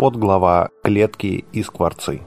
Подглава «Клетки и скворцы».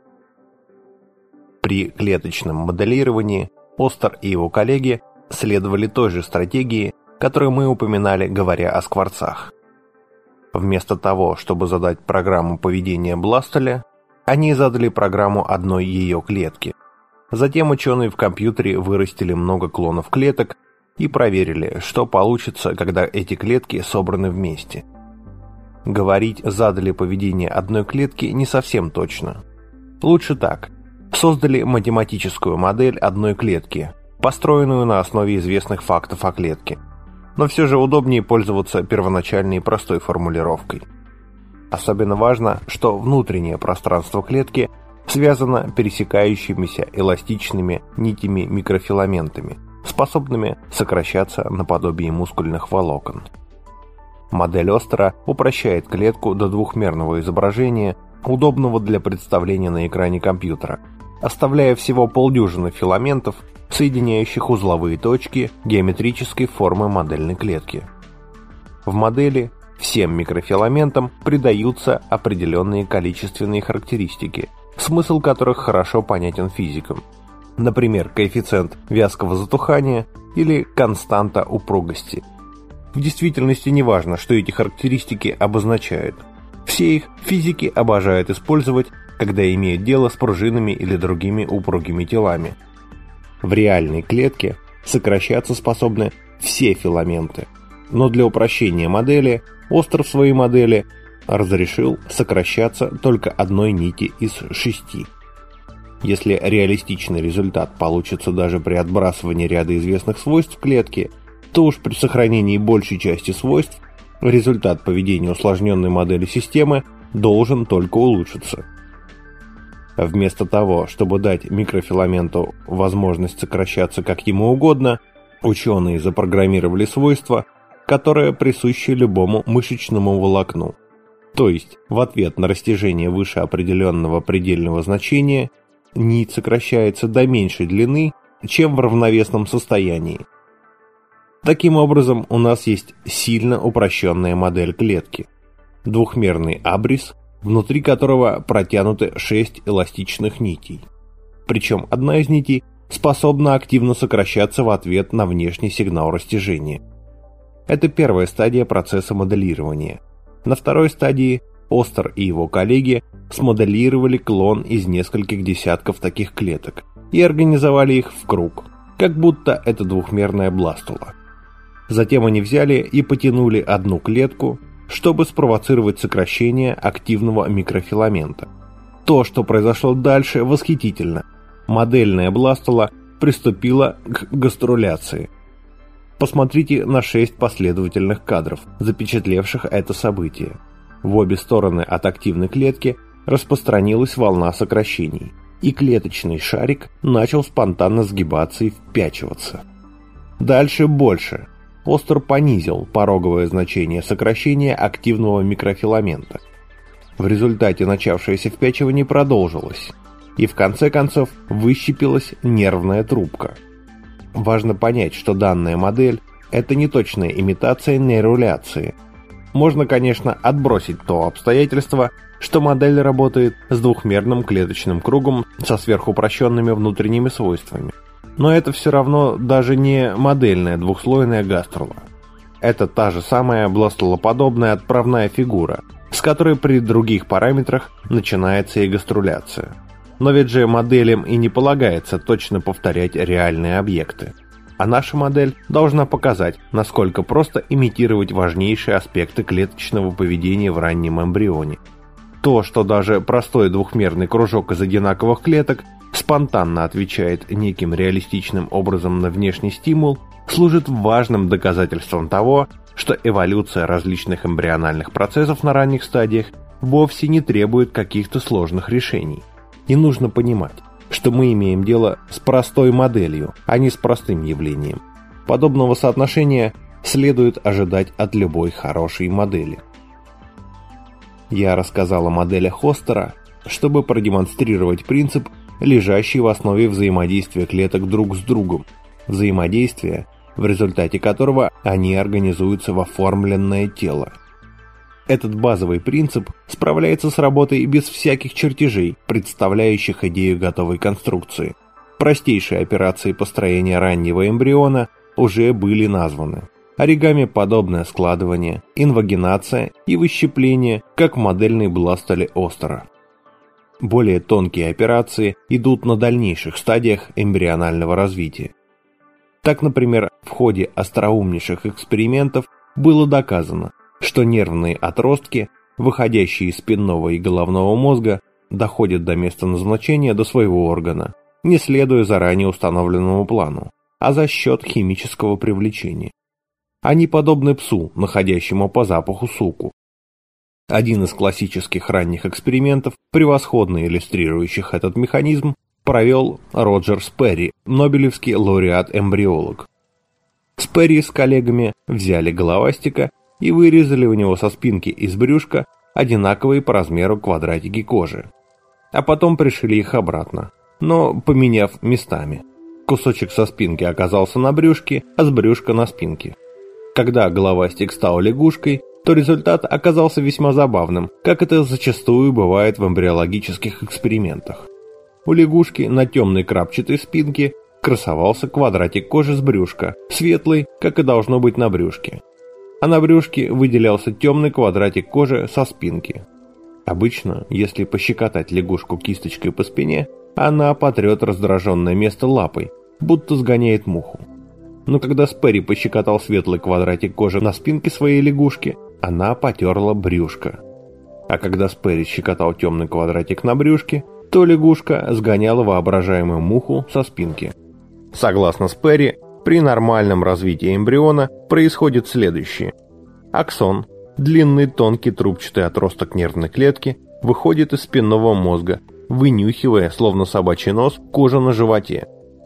При клеточном моделировании Остер и его коллеги следовали той же стратегии, которую мы упоминали, говоря о скворцах. Вместо того, чтобы задать программу поведения Бластеля, они задали программу одной ее клетки. Затем ученые в компьютере вырастили много клонов клеток и проверили, что получится, когда эти клетки собраны вместе. Говорить «задали поведение одной клетки» не совсем точно. Лучше так. Создали математическую модель одной клетки, построенную на основе известных фактов о клетке. Но все же удобнее пользоваться первоначальной простой формулировкой. Особенно важно, что внутреннее пространство клетки связано пересекающимися эластичными нитями-микрофиламентами, способными сокращаться наподобие мускульных волокон. Модель Остера упрощает клетку до двухмерного изображения, удобного для представления на экране компьютера, оставляя всего полдюжины филаментов, соединяющих узловые точки геометрической формы модельной клетки. В модели всем микрофиламентам придаются определенные количественные характеристики, смысл которых хорошо понятен физикам. Например, коэффициент вязкого затухания или константа упругости. В действительности не важно, что эти характеристики обозначают. Все их физики обожают использовать, когда имеют дело с пружинами или другими упругими телами. В реальной клетке сокращаться способны все филаменты, но для упрощения модели Остер в своей модели разрешил сокращаться только одной нити из 6. Если реалистичный результат получится даже при отбрасывании ряда известных свойств клетки, то уж при сохранении большей части свойств результат поведения усложненной модели системы должен только улучшиться. Вместо того, чтобы дать микрофиламенту возможность сокращаться как ему угодно, ученые запрограммировали свойства, которое присуще любому мышечному волокну. То есть, в ответ на растяжение выше определенного предельного значения, нить сокращается до меньшей длины, чем в равновесном состоянии. Таким образом, у нас есть сильно упрощенная модель клетки. Двухмерный абрис, внутри которого протянуты 6 эластичных нитей. Причем одна из нитей способна активно сокращаться в ответ на внешний сигнал растяжения. Это первая стадия процесса моделирования. На второй стадии Остер и его коллеги смоделировали клон из нескольких десятков таких клеток и организовали их в круг, как будто это двухмерная бластула. Затем они взяли и потянули одну клетку, чтобы спровоцировать сокращение активного микрофиламента. То, что произошло дальше, восхитительно. Модельная бластула приступила к гаструляции. Посмотрите на 6 последовательных кадров, запечатлевших это событие. В обе стороны от активной клетки распространилась волна сокращений, и клеточный шарик начал спонтанно сгибаться и впячиваться. Дальше больше. Остер понизил пороговое значение сокращения активного микрофиламента. В результате начавшееся впячивание продолжилось, и в конце концов выщепилась нервная трубка. Важно понять, что данная модель – это не точная имитация нейруляции. Можно, конечно, отбросить то обстоятельство, что модель работает с двухмерным клеточным кругом со сверхупрощенными внутренними свойствами. Но это все равно даже не модельная двухслойная гаструла. Это та же самая бластулоподобная отправная фигура, с которой при других параметрах начинается и гаструляция. Но ведь же моделям и не полагается точно повторять реальные объекты. А наша модель должна показать, насколько просто имитировать важнейшие аспекты клеточного поведения в раннем эмбрионе. То, что даже простой двухмерный кружок из одинаковых клеток спонтанно отвечает неким реалистичным образом на внешний стимул, служит важным доказательством того, что эволюция различных эмбриональных процессов на ранних стадиях вовсе не требует каких-то сложных решений. И нужно понимать, что мы имеем дело с простой моделью, а не с простым явлением. Подобного соотношения следует ожидать от любой хорошей модели. Я рассказал о моделях Остера, чтобы продемонстрировать принцип, лежащий в основе взаимодействия клеток друг с другом, взаимодействие, в результате которого они организуются в оформленное тело. Этот базовый принцип справляется с работой без всяких чертежей, представляющих идею готовой конструкции. Простейшие операции построения раннего эмбриона уже были названы. Оригами-подобное складывание, инвагинация и выщепление, как в модельной бластоле Остера. Более тонкие операции идут на дальнейших стадиях эмбрионального развития. Так, например, в ходе остроумнейших экспериментов было доказано, что нервные отростки, выходящие из спинного и головного мозга, доходят до места назначения до своего органа, не следуя заранее установленному плану, а за счет химического привлечения. Они подобны псу, находящему по запаху суку. Один из классических ранних экспериментов, превосходно иллюстрирующих этот механизм, провел Роджер Сперри, нобелевский лауреат-эмбриолог. Сперри с коллегами взяли головастика и вырезали у него со спинки и с брюшка одинаковые по размеру квадратики кожи. А потом пришили их обратно, но поменяв местами. Кусочек со спинки оказался на брюшке, а с брюшка на спинке. Когда головастик стал лягушкой, то результат оказался весьма забавным, как это зачастую бывает в эмбриологических экспериментах. У лягушки на темной крапчатой спинке красовался квадратик кожи с брюшка, светлый, как и должно быть на брюшке. А на брюшке выделялся темный квадратик кожи со спинки. Обычно, если пощекотать лягушку кисточкой по спине, она потрет раздраженное место лапой, будто сгоняет муху. Но когда Сперри пощекотал светлый квадратик кожи на спинке своей лягушки, она потерла брюшко. А когда Сперри щекотал темный квадратик на брюшке, то лягушка сгоняла воображаемую муху со спинки. Согласно Сперри, при нормальном развитии эмбриона происходит следующее. Аксон, длинный тонкий трубчатый отросток нервной клетки, выходит из спинного мозга, вынюхивая, словно собачий нос, кожу на животе.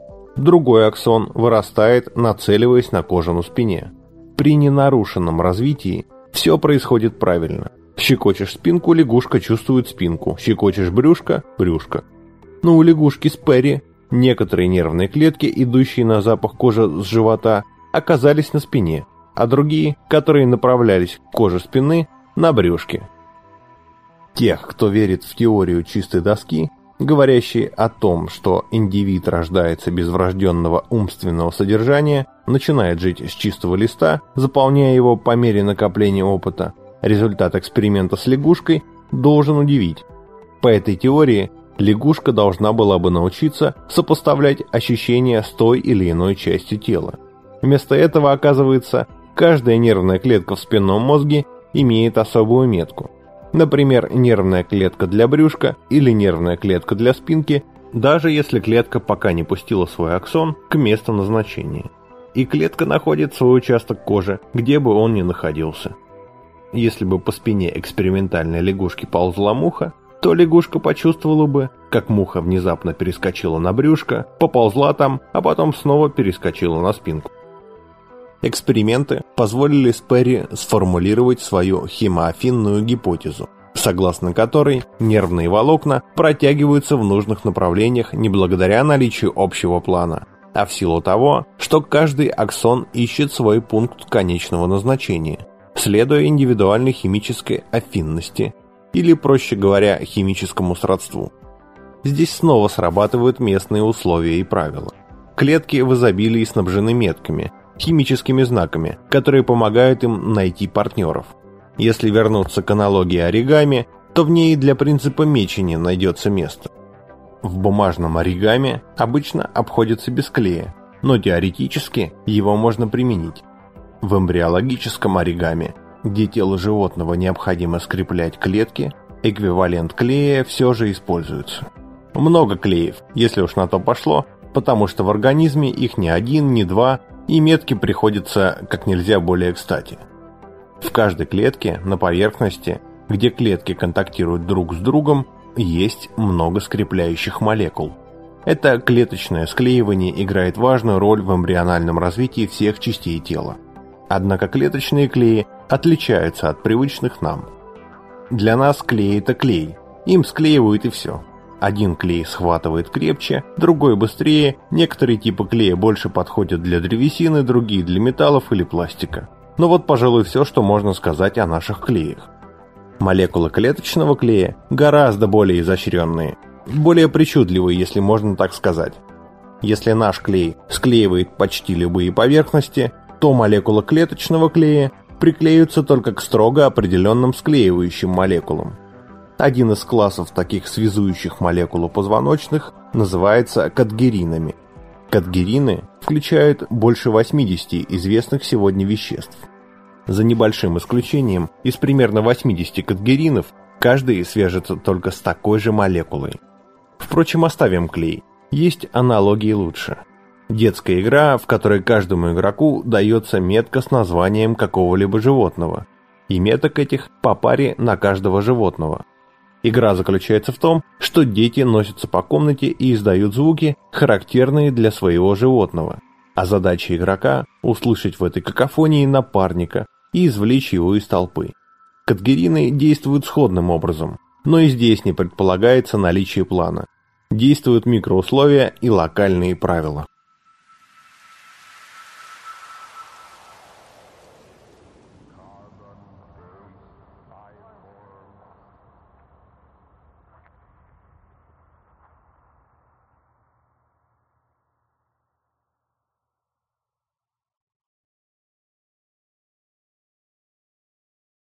Другой аксон вырастает, нацеливаясь на кожу на спине. При ненарушенном развитии все происходит правильно. Щекочешь спинку, лягушка чувствует спинку, щекочешь брюшко – брюшко. Но у лягушки Сперри некоторые нервные клетки, идущие на запах кожи с живота, оказались на спине, а другие, которые направлялись к коже спины, на брюшке. Тех, кто верит в теорию чистой доски, говорящей о том, что индивид рождается без врожденного умственного содержания, начинает жить с чистого листа, заполняя его по мере накопления опыта, результат эксперимента с лягушкой должен удивить. По этой теории, лягушка должна была бы научиться сопоставлять ощущения с той или иной частью тела. Вместо этого, оказывается, каждая нервная клетка в спинном мозге имеет особую метку. Например, нервная клетка для брюшка или нервная клетка для спинки, даже если клетка пока не пустила свой аксон к месту назначения. И клетка находит свой участок кожи, где бы он ни находился. Если бы по спине экспериментальной лягушки ползла муха, то лягушка почувствовала бы, как муха внезапно перескочила на брюшко, поползла там, а потом снова перескочила на спинку. Эксперименты позволили Сперри сформулировать свою химоафинную гипотезу, согласно которой нервные волокна протягиваются в нужных направлениях не благодаря наличию общего плана, а в силу того, что каждый аксон ищет свой пункт конечного назначения, следуя индивидуальной химической афинности, или, проще говоря, химическому сродству. Здесь снова срабатывают местные условия и правила. Клетки в изобилии снабжены метками, химическими знаками, которые помогают им найти партнеров. Если вернуться к аналогии оригами, то в ней для принципа мечения найдется место. В бумажном оригами обычно обходится без клея, но теоретически его можно применить. В эмбриологическом оригами, где тело животного необходимо скреплять клетки, эквивалент клея все же используется. Много клеев, если уж на то пошло, потому что в организме их не один, не два, и метки приходятся как нельзя более кстати. В каждой клетке на поверхности, где клетки контактируют друг с другом, есть много скрепляющих молекул. Это клеточное склеивание играет важную роль в эмбриональном развитии всех частей тела. Однако клеточные клеи отличаются от привычных нам. Для нас клей – это клей, им склеивают и все. Один клей схватывает крепче, другой быстрее, некоторые типы клея больше подходят для древесины, другие для металлов или пластика. Но вот, пожалуй, все, что можно сказать о наших клеях. Молекулы клеточного клея гораздо более изощренные, более причудливые, если можно так сказать. Если наш клей склеивает почти любые поверхности, то молекулы клеточного клея приклеиваются только к строго определенным склеивающим молекулам. Один из классов таких связующих молекул у позвоночных называется кадгеринами. Кадгерины включают больше 80 известных сегодня веществ. За небольшим исключением, из примерно 80 кадгеринов каждый свяжется только с такой же молекулой. Впрочем, оставим клей. Есть аналогии лучше. Детская игра, в которой каждому игроку дается метка с названием какого-либо животного, и меток этих по паре на каждого животного. Игра заключается в том, что дети носятся по комнате и издают звуки, характерные для своего животного, а задача игрока – услышать в этой какофонии напарника и извлечь его из толпы. Кадгерины действуют сходным образом, но и здесь не предполагается наличие плана. Действуют микроусловия и локальные правила.